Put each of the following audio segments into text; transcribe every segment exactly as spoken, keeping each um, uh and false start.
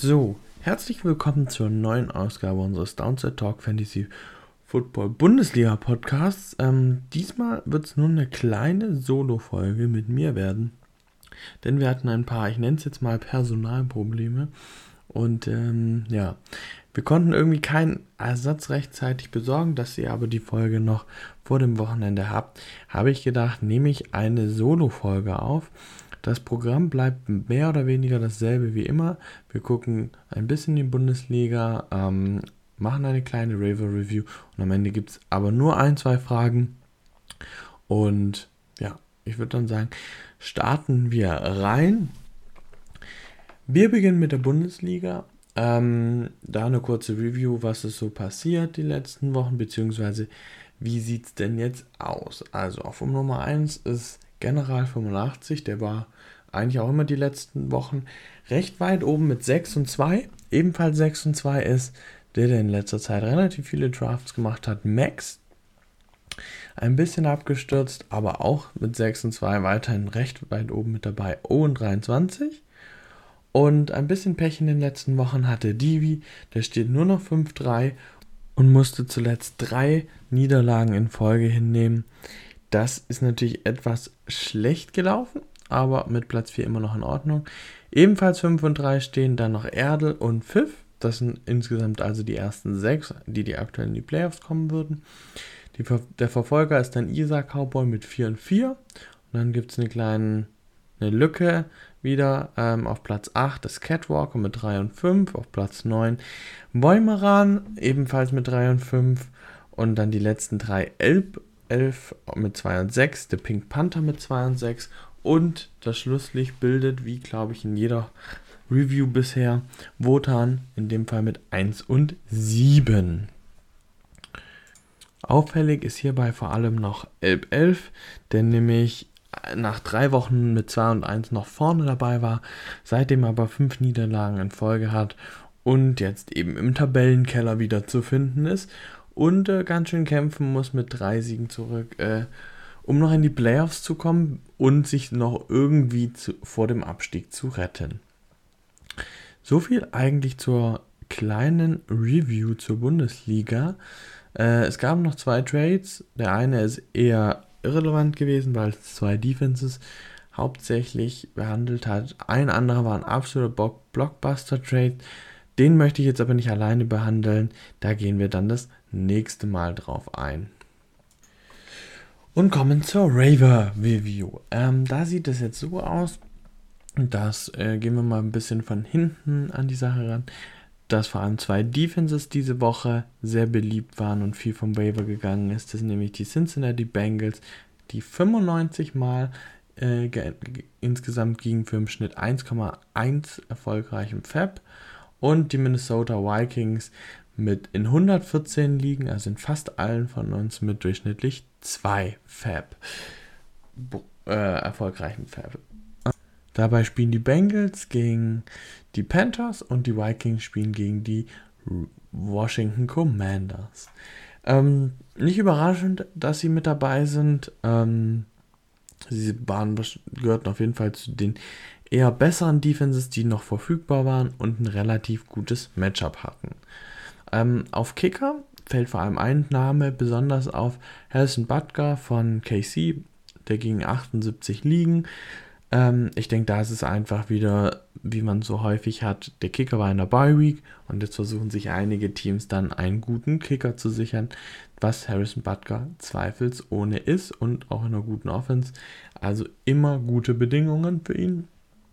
So, herzlich willkommen zur neuen Ausgabe unseres Downside Talk Fantasy Football Bundesliga Podcasts. Ähm, diesmal wird es nur eine kleine Solo-Folge mit mir werden, denn wir hatten ein paar, ich nenne es jetzt mal Personalprobleme und ähm, ja, wir konnten irgendwie keinen Ersatz rechtzeitig besorgen, dass ihr aber die Folge noch vor dem Wochenende habt, habe ich gedacht, nehme ich eine Solo-Folge auf. Das Programm bleibt mehr oder weniger dasselbe wie immer. Wir gucken ein bisschen in die Bundesliga, ähm, machen eine kleine Raver-Review und am Ende gibt es aber nur ein, zwei Fragen. Und ja, ich würde dann sagen, starten wir rein. Wir beginnen mit der Bundesliga. Ähm, da eine kurze Review, was ist so passiert die letzten Wochen, beziehungsweise wie sieht es denn jetzt aus? Also auf Nummer eins ist General fünfundachtzig, der war eigentlich auch immer die letzten Wochen recht weit oben mit sechs und zwei. Ebenfalls sechs und zwei ist der, der in letzter Zeit relativ viele Drafts gemacht hat, Max. Ein bisschen abgestürzt, aber auch mit sechs und zwei weiterhin recht weit oben mit dabei, Owen dreiundzwanzig. Und ein bisschen Pech in den letzten Wochen hatte Divi, der steht nur noch fünf drei und musste zuletzt drei Niederlagen in Folge hinnehmen. Das ist natürlich etwas schlecht gelaufen, aber mit Platz vier immer noch in Ordnung. Ebenfalls fünf und drei stehen dann noch Erdl und Pfiff. Das sind insgesamt also die ersten sechs, die, die aktuell in die Playoffs kommen würden. Die, der Verfolger ist dann Isa Cowboy mit vier und vier. Und dann gibt es eine kleine eine Lücke wieder ähm, auf Platz acht, das Catwalker mit drei und fünf. Auf Platz neun Bäumeran ebenfalls mit drei und fünf. Und dann die letzten drei Elb elf mit zwei und sechs, der Pink Panther mit zwei und sechs und das Schlusslicht bildet, wie glaube ich in jeder Review bisher, Wotan, in dem Fall mit eins und sieben. Auffällig ist hierbei vor allem noch Elb elf, der nämlich nach drei Wochen mit zwei und eins noch vorne dabei war, seitdem aber fünf Niederlagen in Folge hat und jetzt eben im Tabellenkeller wieder zu finden ist. Und äh, ganz schön kämpfen muss mit drei Siegen zurück, äh, um noch in die Playoffs zu kommen und sich noch irgendwie zu, vor dem Abstieg zu retten. So viel eigentlich zur kleinen Review zur Bundesliga. Äh, es gab noch zwei Trades. Der eine ist eher irrelevant gewesen, weil es zwei Defenses hauptsächlich behandelt hat. Ein anderer war ein absoluter Blockbuster-Trade. Den möchte ich jetzt aber nicht alleine behandeln. Da gehen wir dann das nächste Mal drauf ein. Und kommen zur Raver Review. Ähm, da sieht es jetzt so aus, dass äh, gehen wir mal ein bisschen von hinten an die Sache ran, dass vor allem zwei Defenses diese Woche sehr beliebt waren und viel vom Waiver gegangen ist. Das sind nämlich die Cincinnati Bengals, die fünfundneunzig Mal äh, ge- ge- insgesamt gingen für im Schnitt eins Komma eins erfolgreich im Fab. Und die Minnesota Vikings mit in hundertvierzehn Ligen, also in fast allen von uns mit durchschnittlich zwei Fab, äh, erfolgreichen Fab. Dabei spielen die Bengals gegen die Panthers und die Vikings spielen gegen die Washington Commanders. Ähm, nicht überraschend, dass sie mit dabei sind. Ähm, sie waren, gehörten auf jeden Fall zu den eher besseren Defenses, die noch verfügbar waren und ein relativ gutes Matchup hatten. Ähm, auf Kicker fällt vor allem ein Name besonders auf, Harrison Butker von K C, der ging achtundsiebzig Ligen. Ähm, ich denke, da ist es einfach wieder, wie man so häufig hat, der Kicker war in der Bye Week und jetzt versuchen sich einige Teams dann einen guten Kicker zu sichern, was Harrison Butker zweifelsohne ist und auch in einer guten Offense. Also immer gute Bedingungen für ihn.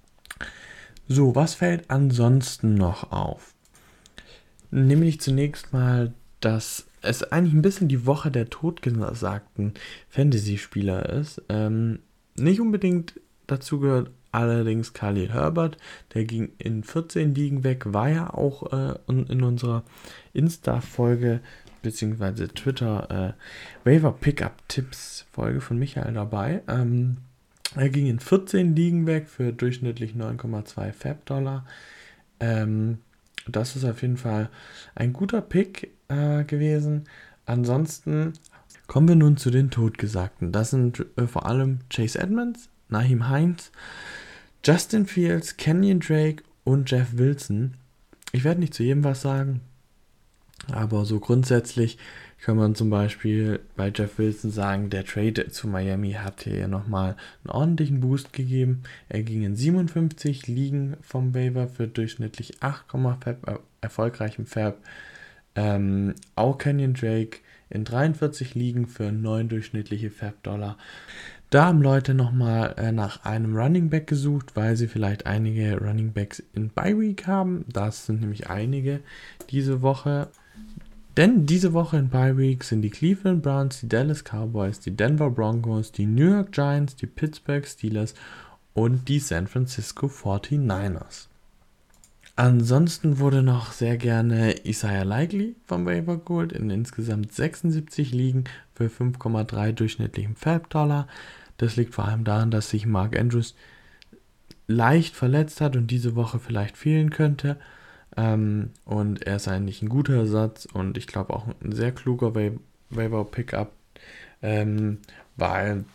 So, was fällt ansonsten noch auf? Nämlich zunächst mal, dass es eigentlich ein bisschen die Woche der totgesagten Fantasy-Spieler ist. Ähm, nicht unbedingt dazu gehört allerdings Khalil Herbert, der ging in vierzehn Ligen weg, war ja auch äh, in unserer Insta-Folge bzw. Twitter äh, Waiver Pickup Tipps Folge von Michael dabei. Ähm, er ging in vierzehn Ligen weg für durchschnittlich neun Komma zwei Fab-Dollar. Ähm, das ist auf jeden Fall ein guter Pick äh, gewesen. Ansonsten kommen wir nun zu den Totgesagten. Das sind äh, vor allem Chase Edmonds, Nyheim Hines, Justin Fields, Kenyon Drake und Jeff Wilson. ich werde nicht zu jedem was sagen, aber so grundsätzlich kann man zum Beispiel bei Jeff Wilson sagen, der Trade zu Miami hat hier nochmal einen ordentlichen Boost gegeben. Er ging in siebenundfünfzig Ligen vom Waiver für durchschnittlich acht Komma fünf äh, erfolgreichem Fab. Ähm, auch Kenyon Drake in dreiundvierzig Ligen für neun durchschnittliche Fab-Dollar. Da haben Leute nochmal äh, nach einem Running Back gesucht, weil sie vielleicht einige Running Backs in Bye Week haben. Das sind nämlich einige diese Woche. Denn diese Woche in Bye Week sind die Cleveland Browns, die Dallas Cowboys, die Denver Broncos, die New York Giants, die Pittsburgh Steelers und die San Francisco forty-niners. Ansonsten wurde noch sehr gerne Isaiah Likely vom Waiver geholt in insgesamt sechsundsiebzig Ligen für fünf Komma drei durchschnittlichem Fab-Dollar. Das liegt vor allem daran, dass sich Mark Andrews leicht verletzt hat und diese Woche vielleicht fehlen könnte. Ähm, und er ist eigentlich ein guter Ersatz und ich glaube auch ein sehr kluger Wa- Waiver-Pickup, ähm, weil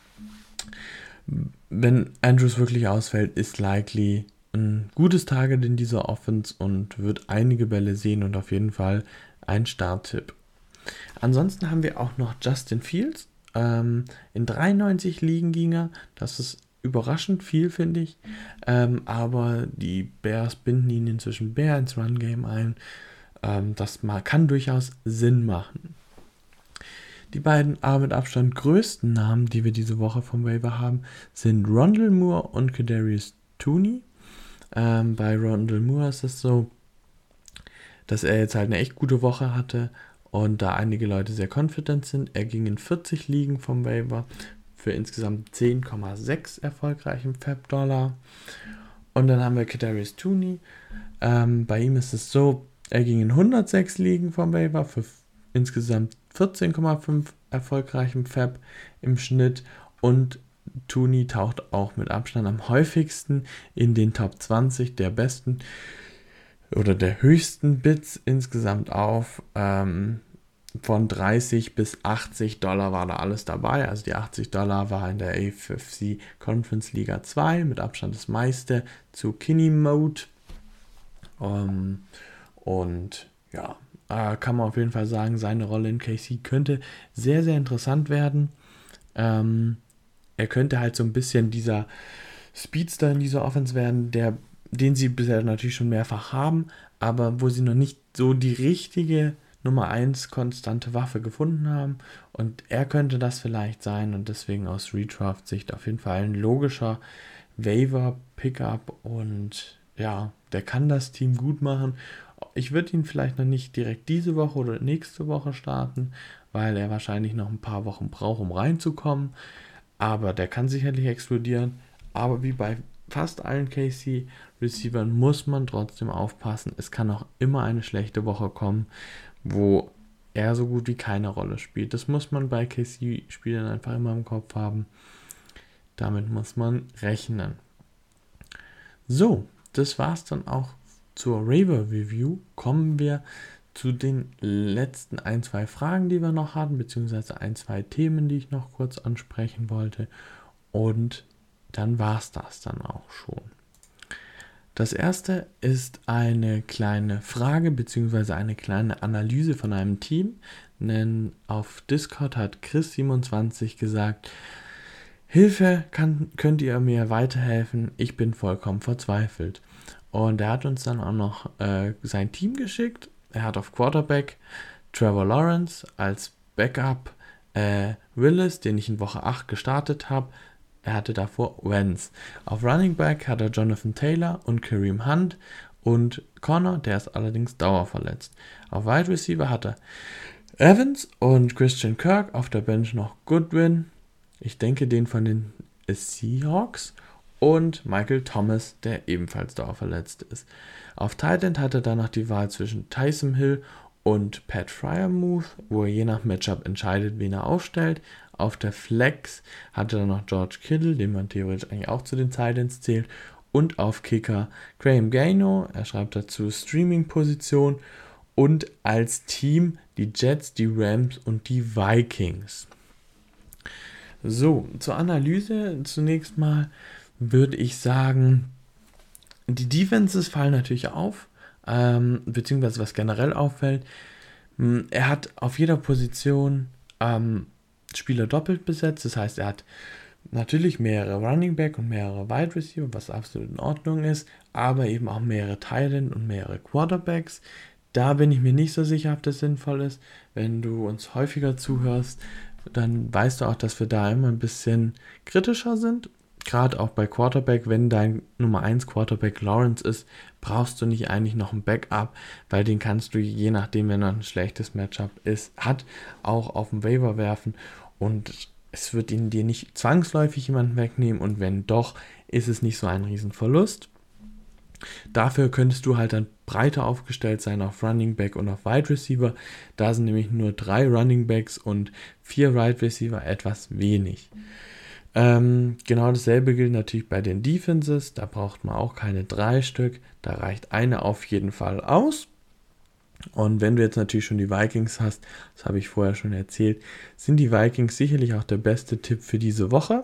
wenn Andrews wirklich ausfällt, ist Likely ein gutes Target in dieser Offense und wird einige Bälle sehen und auf jeden Fall ein Starttipp. Ansonsten haben wir auch noch Justin Fields. Ähm, in dreiundneunzig Ligen ging er. Das ist überraschend viel, finde ich. Ähm, aber die Bears binden ihn inzwischen mehr ins Run-Game ein. Ähm, das mal, kann durchaus Sinn machen. Die beiden aber mit Abstand größten Namen, die wir diese Woche vom Waiver haben, sind Rondale Moore und Kadarius Toney. Ähm, bei Rondale Moore ist es so, dass er jetzt halt eine echt gute Woche hatte und da einige Leute sehr confident sind. Er ging in vierzig Ligen vom Waiver für insgesamt zehn Komma sechs erfolgreichem Fab-Dollar. Und dann haben wir Kadarius Toney. Ähm, bei ihm ist es so, er ging in hundertsechs Ligen vom Waiver für f- insgesamt vierzehn Komma fünf erfolgreichem Fab im Schnitt und Toney taucht auch mit Abstand am häufigsten in den Top zwanzig der besten oder der höchsten Bits insgesamt auf. Ähm, von dreißig bis achtzig Dollar war da alles dabei. Also die achtzig Dollar war in der A F C Conference Liga zwei mit Abstand das meiste zu Kinney Mode. Ähm, und ja, äh, kann man auf jeden Fall sagen, seine Rolle in K C könnte sehr, sehr interessant werden. Ähm, er könnte halt so ein bisschen dieser Speedster in dieser Offense werden, der, den sie bisher natürlich schon mehrfach haben, aber wo sie noch nicht so die richtige Nummer eins konstante Waffe gefunden haben. Und er könnte das vielleicht sein und deswegen aus Redraft-Sicht auf jeden Fall ein logischer Waiver-Pickup und ja, der kann das Team gut machen. Ich würde ihn vielleicht noch nicht direkt diese Woche oder nächste Woche starten, weil er wahrscheinlich noch ein paar Wochen braucht, um reinzukommen. Aber der kann sicherlich explodieren. Aber wie bei fast allen K C-Receivern muss man trotzdem aufpassen. Es kann auch immer eine schlechte Woche kommen, wo er so gut wie keine Rolle spielt. Das muss man bei K C-Spielern einfach immer im Kopf haben. Damit muss man rechnen. So, das war's dann auch zur Waiver Review. Kommen wir zu den letzten ein, zwei Fragen, die wir noch hatten, beziehungsweise ein, zwei Themen, die ich noch kurz ansprechen wollte. Und dann war es das dann auch schon. Das erste ist eine kleine Frage, beziehungsweise eine kleine Analyse von einem Team. Denn auf Discord hat Chris siebenundzwanzig gesagt, Hilfe, kann, könnt ihr mir weiterhelfen? Ich bin vollkommen verzweifelt. Und er hat uns dann auch noch äh, sein Team geschickt. Er hat auf Quarterback Trevor Lawrence, als Backup äh, Willis, den ich in Woche acht gestartet habe. Er hatte davor Wentz. Auf Running Back hat er Jonathan Taylor und Kareem Hunt und Connor, der ist allerdings dauerverletzt. Auf Wide Receiver hat er Evans und Christian Kirk, auf der Bench noch Goodwin, ich denke den von den Seahawks, und Michael Thomas, der ebenfalls dauerverletzt ist. Auf Tight End hat er dann noch die Wahl zwischen Taysom Hill und Pat Freiermuth, wo er je nach Matchup entscheidet, wen er aufstellt. Auf der Flex hat er dann noch George Kittle, den man theoretisch eigentlich auch zu den Tight Ends zählt. Und auf Kicker Graham Gano, er schreibt dazu Streaming-Position. Und als Team die Jets, die Rams und die Vikings. So, zur Analyse zunächst mal würde ich sagen, die Defenses fallen natürlich auf. ähm, beziehungsweise was generell auffällt, mh, er hat auf jeder Position ähm, Spieler doppelt besetzt, das heißt, er hat natürlich mehrere Running Back und mehrere Wide Receiver, was absolut in Ordnung ist, aber eben auch mehrere Tight End und mehrere Quarterbacks. Da bin ich mir nicht so sicher, ob das sinnvoll ist. Wenn du uns häufiger zuhörst, dann weißt du auch, dass wir da immer ein bisschen kritischer sind. Gerade auch bei Quarterback, wenn dein Nummer eins Quarterback Lawrence ist, brauchst du nicht eigentlich noch ein Backup, weil den kannst du, je nachdem, wenn er ein schlechtes Matchup ist, hat, auch auf den Waiver werfen und es wird ihn dir nicht zwangsläufig jemanden wegnehmen und wenn doch, ist es nicht so ein Riesenverlust. Dafür könntest du halt dann breiter aufgestellt sein auf Running Back und auf Wide Receiver. Da sind nämlich nur drei Running Backs und vier Wide Receiver etwas wenig. Ähm, genau dasselbe gilt natürlich bei den Defenses. Da braucht man auch keine drei Stück. Da reicht eine auf jeden Fall aus. Und wenn du jetzt natürlich schon die Vikings hast, das habe ich vorher schon erzählt, sind die Vikings sicherlich auch der beste Tipp für diese Woche.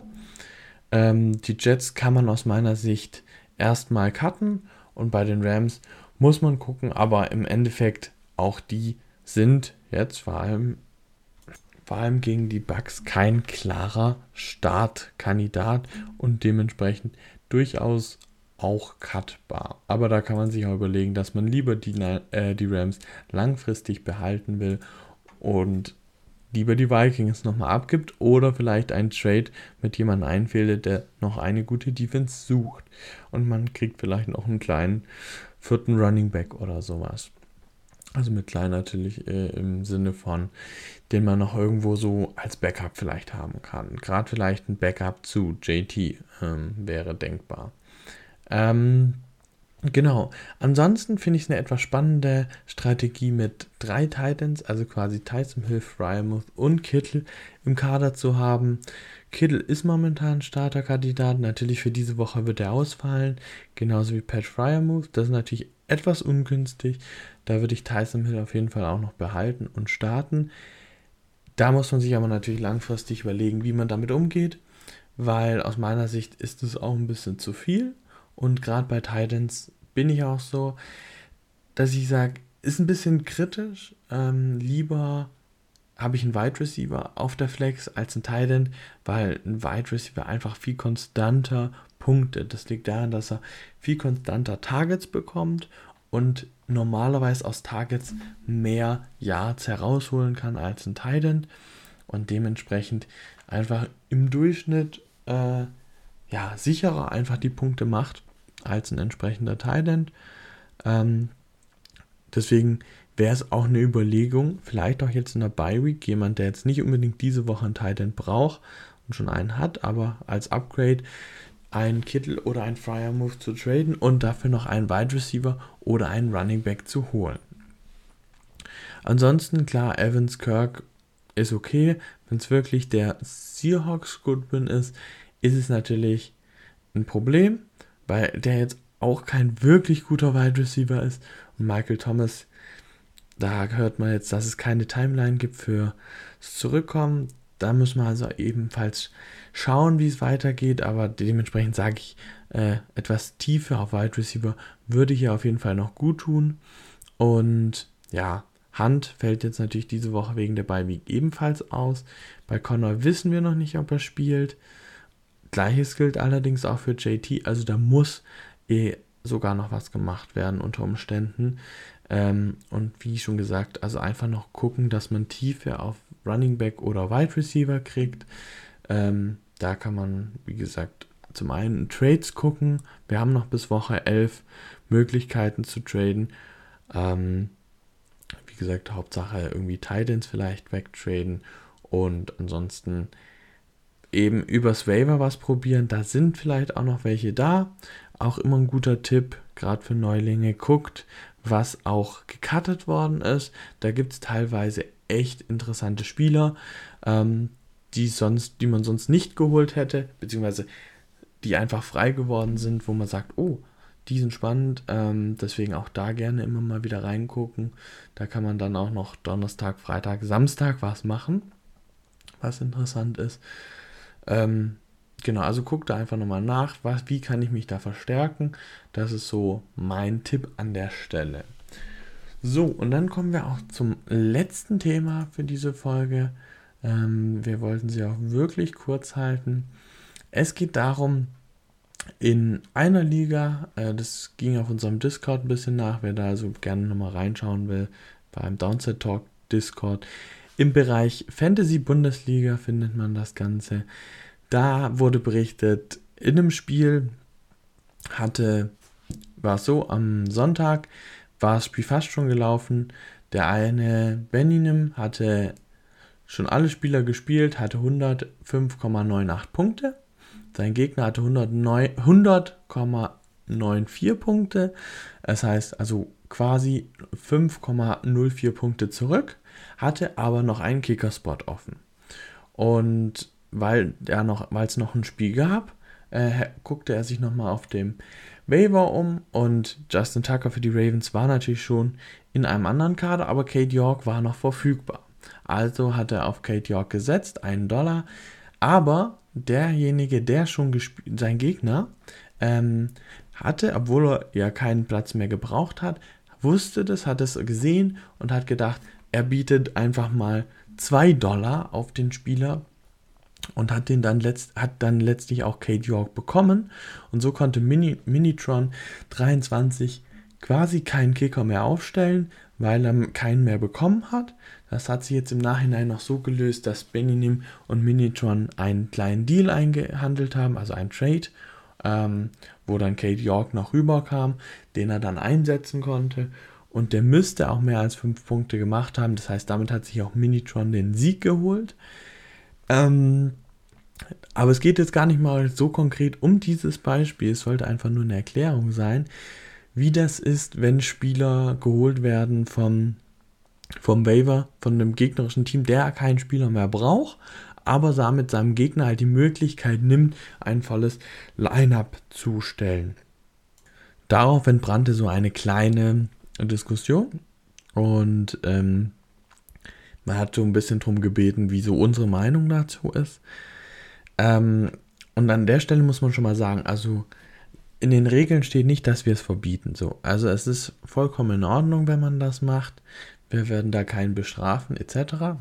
Ähm, die Jets kann man aus meiner Sicht erstmal cutten und bei den Rams muss man gucken, aber im Endeffekt auch die sind jetzt vor allem, vor allem gegen die Bucks kein klarer Startkandidat und dementsprechend durchaus auch cutbar. Aber da kann man sich auch überlegen, dass man lieber die, äh, die Rams langfristig behalten will und lieber die Vikings nochmal abgibt oder vielleicht einen Trade mit jemandem einfädelt, der noch eine gute Defense sucht. Und man kriegt vielleicht noch einen kleinen vierten Running Back oder sowas. Also mit klein natürlich äh, im Sinne von, den man noch irgendwo so als Backup vielleicht haben kann. Gerade vielleicht ein Backup zu J T ähm, wäre denkbar. Ähm, Genau. Ansonsten finde ich es eine etwas spannende Strategie mit drei Titans, also quasi Tyson Hill, Freiermuth und Kittle im Kader zu haben. Kittle ist momentan Starterkandidat. Natürlich für diese Woche wird er ausfallen, genauso wie Pat Freiermuth. Das ist natürlich etwas ungünstig. Da würde ich Tyson Hill auf jeden Fall auch noch behalten und starten. Da muss man sich aber natürlich langfristig überlegen, wie man damit umgeht, weil aus meiner Sicht ist es auch ein bisschen zu viel. Und gerade bei Titans bin ich auch so, dass ich sage, ist ein bisschen kritisch. Ähm, lieber habe ich einen Wide Receiver auf der Flex als einen Tight End, weil ein Wide Receiver einfach viel konstanter punktet. Das liegt daran, dass er viel konstanter Targets bekommt und normalerweise aus Targets mehr Yards herausholen kann als ein Tight End und dementsprechend einfach im Durchschnitt äh, ja, sicherer einfach die Punkte macht als ein entsprechender Tight End. Ähm, deswegen wäre es auch eine Überlegung, vielleicht auch jetzt in der Bye Week, jemand, der jetzt nicht unbedingt diese Woche einen Tight End braucht und schon einen hat, aber als Upgrade einen Kittle oder einen Freiermuth zu traden und dafür noch einen Wide Receiver oder einen Running Back zu holen. Ansonsten, klar, Evans, Kirk ist okay. Wenn es wirklich der Seahawks Goodwin ist, ist es natürlich ein Problem, weil der jetzt auch kein wirklich guter Wide Receiver ist. Und Michael Thomas, da hört man jetzt, dass es keine Timeline gibt für das Zurückkommen. Da müssen wir also ebenfalls schauen, wie es weitergeht. Aber dementsprechend sage ich, äh, etwas Tiefe auf Wide Receiver würde hier auf jeden Fall noch gut tun. Und ja, Hunt fällt jetzt natürlich diese Woche wegen der Bye Week ebenfalls aus. Bei Connor wissen wir noch nicht, ob er spielt. Gleiches gilt allerdings auch für J T, also da muss eh sogar noch was gemacht werden unter Umständen. Ähm, und wie schon gesagt, also einfach noch gucken, dass man Tiefe auf Running Back oder Wide Receiver kriegt. Ähm, da kann man, wie gesagt, zum einen Trades gucken. Wir haben noch bis Woche elf Möglichkeiten zu traden. Ähm, wie gesagt, Hauptsache irgendwie Titans vielleicht wegtraden und ansonsten eben übers Waiver was probieren. Da sind vielleicht auch noch welche da. Auch immer ein guter Tipp, gerade für Neulinge. Guckt, was auch gecuttet worden ist. Da gibt es teilweise echt interessante Spieler, ähm, die, sonst, die man sonst nicht geholt hätte, beziehungsweise die einfach frei geworden sind, wo man sagt, oh, die sind spannend. Ähm, deswegen auch da gerne immer mal wieder reingucken. Da kann man dann auch noch Donnerstag, Freitag, Samstag was machen, was interessant ist. Ähm, genau, also guck da einfach nochmal nach, was, wie kann ich mich da verstärken. Das ist so mein Tipp an der Stelle. So, und dann kommen wir auch zum letzten Thema für diese Folge. Ähm, wir wollten sie auch wirklich kurz halten. Es geht darum, in einer Liga, äh, das ging auf unserem Discord ein bisschen nach, wer da also gerne nochmal reinschauen will, beim Downset Talk Discord, im Bereich Fantasy Bundesliga findet man das Ganze. Da wurde berichtet, in einem Spiel hatte, war es so, am Sonntag war das Spiel fast schon gelaufen. Der eine Beninem hatte schon alle Spieler gespielt, hatte hundertfünf Komma achtundneunzig Punkte. Sein Gegner hatte hundert Komma vierundneunzig Punkte. Das heißt also quasi fünf Komma null vier Punkte zurück, hatte aber noch einen Kickerspot offen. Und weil er noch, weil es noch ein Spiel gab, äh, guckte er sich nochmal auf dem Waiver um und Justin Tucker für die Ravens war natürlich schon in einem anderen Kader, aber Cade York war noch verfügbar. Also hat er auf Cade York gesetzt, einen Dollar, aber derjenige, der schon gespielt, sein Gegner, ähm, hatte, obwohl er ja keinen Platz mehr gebraucht hat, wusste das, hat es gesehen und hat gedacht, er bietet einfach mal zwei Dollar auf den Spieler und hat den dann letzt, hat dann letztlich auch Cade York bekommen und so konnte Mini, Minitron dreiundzwanzig quasi keinen Kicker mehr aufstellen, weil er keinen mehr bekommen hat. Das hat sich jetzt im Nachhinein noch so gelöst, dass Beninem und Minitron einen kleinen Deal eingehandelt haben, also ein Trade, ähm, wo dann Cade York noch rüberkam, den er dann einsetzen konnte und der müsste auch mehr als fünf Punkte gemacht haben, das heißt, damit hat sich auch Minitron den Sieg geholt. Ähm, aber es geht jetzt gar nicht mal so konkret um dieses Beispiel, es sollte einfach nur eine Erklärung sein, wie das ist, wenn Spieler geholt werden vom, vom Waiver, von einem gegnerischen Team, der keinen Spieler mehr braucht, aber damit seinem Gegner halt die Möglichkeit nimmt, ein volles Line-Up zu stellen. Darauf entbrannte so eine kleine Diskussion und ähm, man hat so ein bisschen drum gebeten, wie so unsere Meinung dazu ist. Ähm, und an der Stelle muss man schon mal sagen, also in den Regeln steht nicht, dass wir es verbieten. So. Also es ist vollkommen in Ordnung, wenn man das macht. Wir werden da keinen bestrafen et cetera.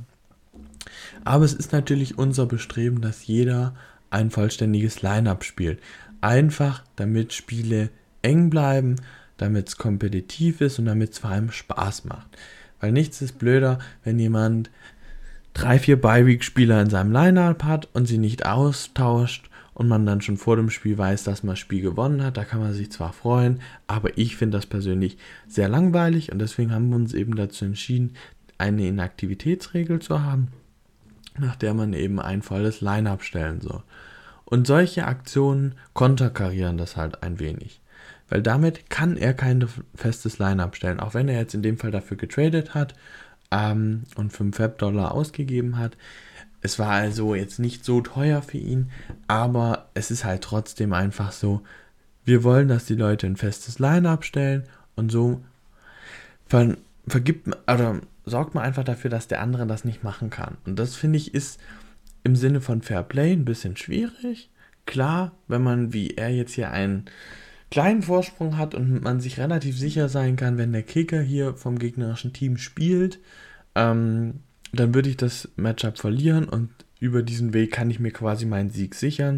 Aber es ist natürlich unser Bestreben, dass jeder ein vollständiges Line-Up spielt. Einfach, damit Spiele eng bleiben, damit es kompetitiv ist und damit es vor allem Spaß macht. Weil nichts ist blöder, wenn jemand drei, vier Bye-Week-Spieler in seinem Line-Up hat und sie nicht austauscht und man dann schon vor dem Spiel weiß, dass man das Spiel gewonnen hat. Da kann man sich zwar freuen, aber ich finde das persönlich sehr langweilig und deswegen haben wir uns eben dazu entschieden, eine Inaktivitätsregel zu haben, nach der man eben ein volles Line-Up stellen soll. Und solche Aktionen konterkarieren das halt ein wenig. Weil damit kann er kein festes Line-Up stellen, auch wenn er jetzt in dem Fall dafür getradet hat ähm, und fünf Fab-Dollar ausgegeben hat. Es war also jetzt nicht so teuer für ihn, aber es ist halt trotzdem einfach so, wir wollen, dass die Leute ein festes Line-Up stellen und so ver- vergibt oder sorgt man einfach dafür, dass der andere das nicht machen kann. Und das, finde ich, ist im Sinne von Fair Play ein bisschen schwierig. Klar, wenn man wie er jetzt hier einen kleinen Vorsprung hat und man sich relativ sicher sein kann, wenn der Kicker hier vom gegnerischen Team spielt, ähm, dann würde ich das Matchup verlieren und über diesen Weg kann ich mir quasi meinen Sieg sichern.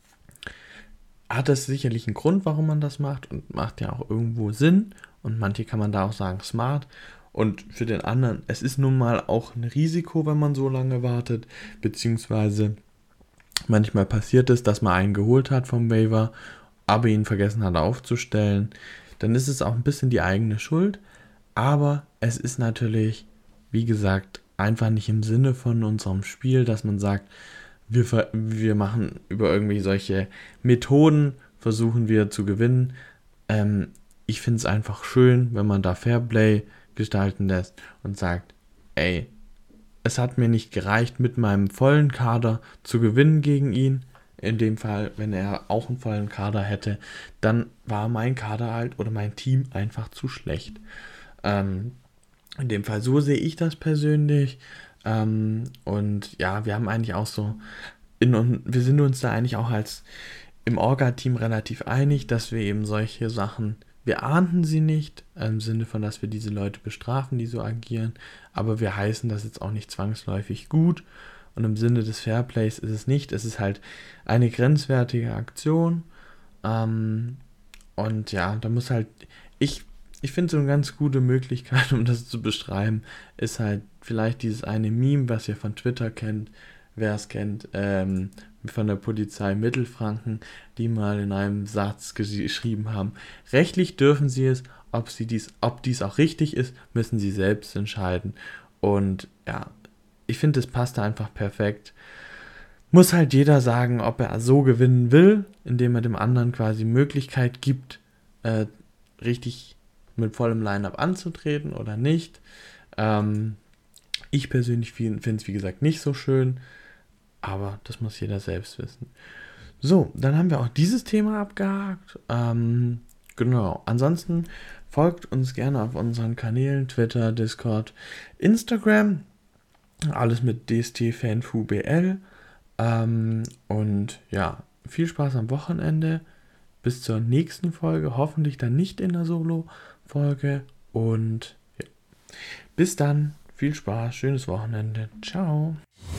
Hat das sicherlich einen Grund, warum man das macht und macht ja auch irgendwo Sinn und manche kann man da auch sagen smart und für den anderen, es ist nun mal auch ein Risiko, wenn man so lange wartet, beziehungsweise manchmal passiert es, dass man einen geholt hat vom Waiver, aber ihn vergessen hat aufzustellen, dann ist es auch ein bisschen die eigene Schuld, aber es ist natürlich, wie gesagt, einfach nicht im Sinne von unserem Spiel, dass man sagt, wir, ver- wir machen über irgendwie solche Methoden, versuchen wir zu gewinnen. Ähm, ich finde es einfach schön, wenn man da Fairplay gestalten lässt und sagt, ey, es hat mir nicht gereicht, mit meinem vollen Kader zu gewinnen gegen ihn. In dem Fall, wenn er auch einen vollen Kader hätte, dann war mein Kader halt oder mein Team einfach zu schlecht. Ähm, in dem Fall, so sehe ich das persönlich. Ähm, und ja, wir haben eigentlich auch so in, und wir sind uns da eigentlich auch als im Orga-Team relativ einig, dass wir eben solche Sachen, wir ahnden sie nicht, im Sinne von, dass wir diese Leute bestrafen, die so agieren, aber wir heißen das jetzt auch nicht zwangsläufig gut und im Sinne des Fairplays ist es nicht, es ist halt eine grenzwertige Aktion ähm, und ja, da muss halt, ich, ich finde so eine ganz gute Möglichkeit, um das zu beschreiben, ist halt vielleicht dieses eine Meme, was ihr von Twitter kennt, wer es kennt, ähm, von der Polizei Mittelfranken, die mal in einem Satz geschrieben haben, rechtlich dürfen sie es, ob sie dies, ob dies auch richtig ist, müssen sie selbst entscheiden. Und ja, ich finde, es passt da einfach perfekt. Muss halt jeder sagen, ob er so gewinnen will, indem er dem anderen quasi Möglichkeit gibt, äh, richtig mit vollem Line-Up anzutreten oder nicht. Ähm, ich persönlich finde es, wie gesagt, nicht so schön. Aber das muss jeder selbst wissen. So, dann haben wir auch dieses Thema abgehakt. Ähm, genau. Ansonsten folgt uns gerne auf unseren Kanälen Twitter, Discord, Instagram. Alles mit D S T FanFuBL. Ähm, und ja, viel Spaß am Wochenende. Bis zur nächsten Folge. Hoffentlich dann nicht in der Solo-Folge. Und ja, bis dann. Viel Spaß. Schönes Wochenende. Ciao.